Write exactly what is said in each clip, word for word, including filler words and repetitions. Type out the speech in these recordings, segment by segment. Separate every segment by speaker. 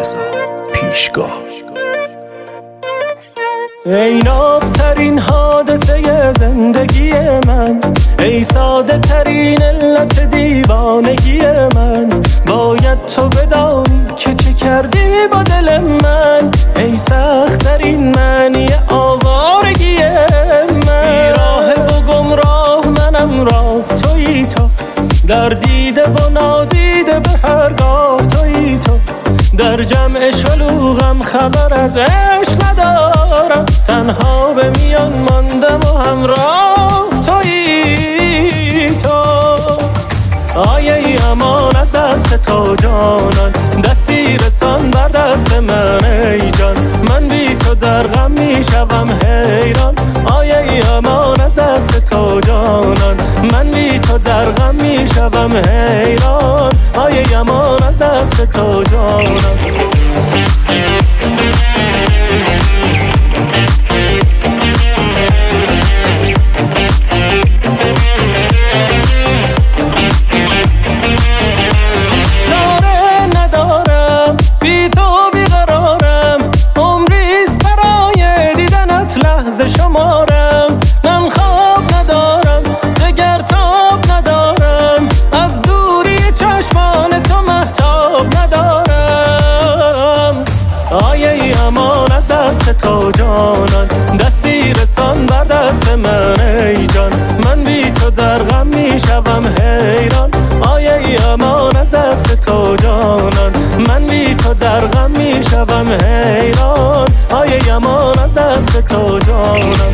Speaker 1: رضا پیشگاه.
Speaker 2: ای نابترین حادثه زندگی من، ای ساده ترین علت دیوانگی من، باید تو بدانی که چه کردی با دل من، ای سخت ترین معنی آوارگی من. بیراه و گمراه منم راه تویی تو، در دیده و نادیده به هرگاه تویی تو، در جمع شلوغم خبر از عشق ندارم، تنها به میان ماندم و همراه تویی تو. آیه ای امان از دست تو جانان، دستی رسان بر دست من ای جان، من بی تو در غم می شوم حیران. آیه ای امان از دست تو جانان، من بی تو در غم می شوم حیران. آیه ای امان از دست تو جانان. شمارم من خواب ندارم، دگر تاب ندارم، از دوری چشمان تو مهتاب ندارم. آیه ای امان از دست تو جانان، دستی رسان بر دست من ای جان، من بی تو در غم می شوم حیران. آیه ای امان از دست تو جانان، من بی تو در غم می شوم حیران. آیه ای امان از دست تو جانان.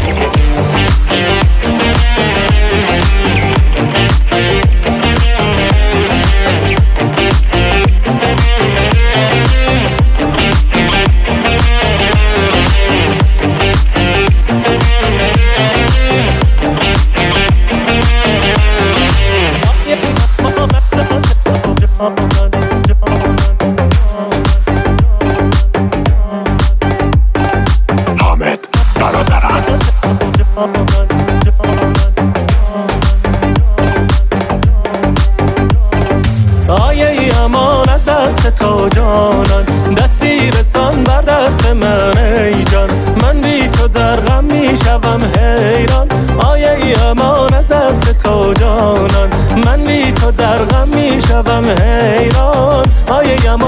Speaker 2: آیه ای امان از دست تو جانان، دستی رسان بر دست من ای جان، من بی تو در غم می شوم حیران. آیه ای امان از دست تو جانان، من بی تو در غم می شوم حیران. آیه ای